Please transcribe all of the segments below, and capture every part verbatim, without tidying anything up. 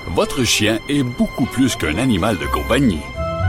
votre chien est beaucoup plus qu'un animal de compagnie.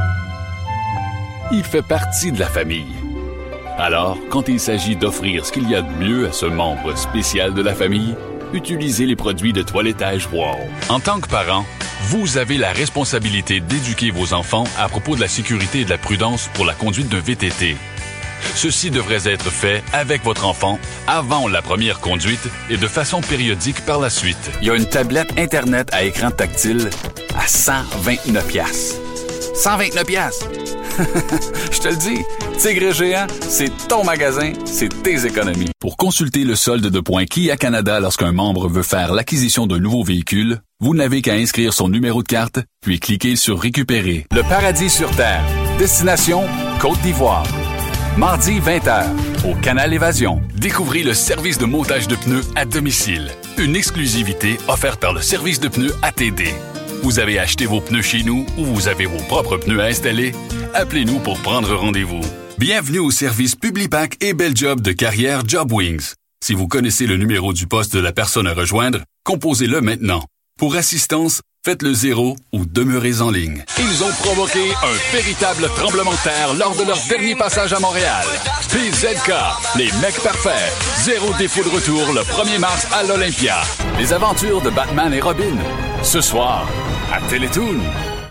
Il fait partie de la famille. Alors, quand il s'agit d'offrir ce qu'il y a de mieux à ce membre spécial de la famille, utilisez les produits de toilettage Wow. En tant que parent, vous avez la responsabilité d'éduquer vos enfants à propos de la sécurité et de la prudence pour la conduite d'un V T T. Ceci devrait être fait avec votre enfant avant la première conduite et de façon périodique par la suite. Il y a une tablette Internet à écran tactile à cent vingt-neuf dollars. cent vingt-neuf dollars! Je te le dis, Tigre Géant, c'est ton magasin, c'est tes économies. Pour consulter le solde de points Kia Canada lorsqu'un membre veut faire l'acquisition d'un nouveau véhicule, vous n'avez qu'à inscrire son numéro de carte, puis cliquer sur Récupérer. Le paradis sur Terre. Destination Côte d'Ivoire. Mardi vingt heures, au Canal Évasion. Découvrez le service de montage de pneus à domicile. Une exclusivité offerte par le service de pneus A T D. Vous avez acheté vos pneus chez nous ou vous avez vos propres pneus à installer? Appelez-nous pour prendre rendez-vous. Bienvenue au service Publipack et Bel Job de carrière JobWings. Si vous connaissez le numéro du poste de la personne à rejoindre, composez-le maintenant. Pour assistance, faites le zéro ou demeurez en ligne. Ils ont provoqué un véritable tremblement de terre lors de leur dernier passage à Montréal. P Z K, les mecs parfaits. Zéro défaut de retour le premier mars à l'Olympia. Les aventures de Batman et Robin. Ce soir, à Télétoon.